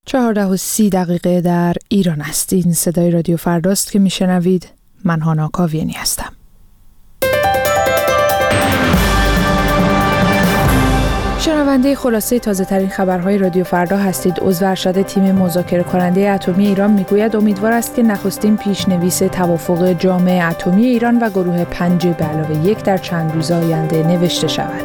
14:30 در ایران است. این صدای رادیو فرداست که میشنوید. من هانا کاویانی هستم. شنونده خلاصه تازه ترین خبرهای رادیو فردا هستید. عضو ارشد تیم مذاکره کننده اتمی ایران میگوید امیدوار است که نخستین پیشنویس توافق جامع اتمی ایران و گروه 5+1 در چند روز آینده نوشته شود.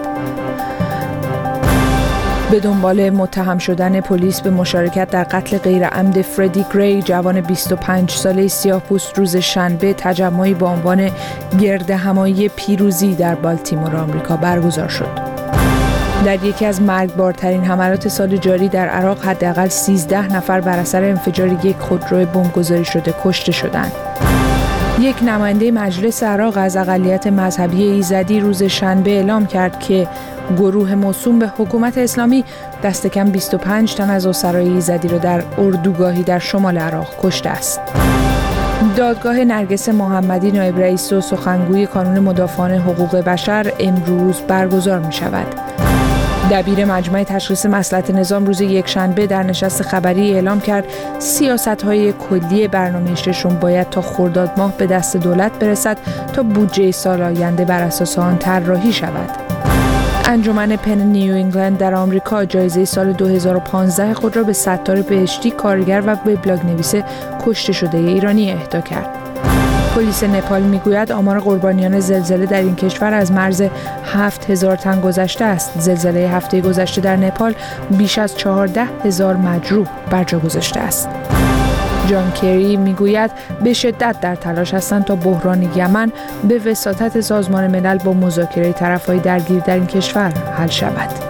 به دنبال متهم شدن پلیس به مشارکت در قتل غیرعمد فردی گری، جوان 25 ساله سیاه‌پوست، روز شنبه تجمعی با عنوان گردهمایی پیروزی در بالتیمور آمریکا برگزار شد. در یکی از مرگبارترین حملات سال جاری در عراق حداقل 13 نفر بر اثر انفجار یک خودرو بمبگذاری شده کشته شدند. یک نماینده مجلس عراق از اقلیت مذهبی ایزدی روز شنبه اعلام کرد که گروه موسوم به حکومت اسلامی دست کم 25 تن از اسرای ایزدی را در اردوگاهی در شمال عراق کشته است. دادگاه نرگس محمدی نایب رئیس و سخنگوی کانون مدافعان حقوق بشر امروز برگزار می شود. دبیر مجمع تشخیص مصلحت نظام روز یکشنبه در نشست خبری اعلام کرد سیاست‌های کلی برنامه ششم باید تا خرداد ماه به دست دولت برسد تا بودجه سال آینده بر اساس آن طراحی شود. انجمن پن نیو انگلند در آمریکا جایزه سال 2015 خود را به ستار بهشتی، کارگر و وبلاگ نویس کشته شده ایرانی اهدا کرد. پلیس نپال میگوید آمار قربانیان زلزله در این کشور از مرز 7000 تن گذشته است. زلزله هفته گذشته در نپال بیش از 14,000 مجروح بر جا گذاشته است. جان کری میگوید به شدت در تلاش هستند تا بحران یمن به وساطت سازمان ملل با مذاکره طرفهای درگیر در این کشور حل شود.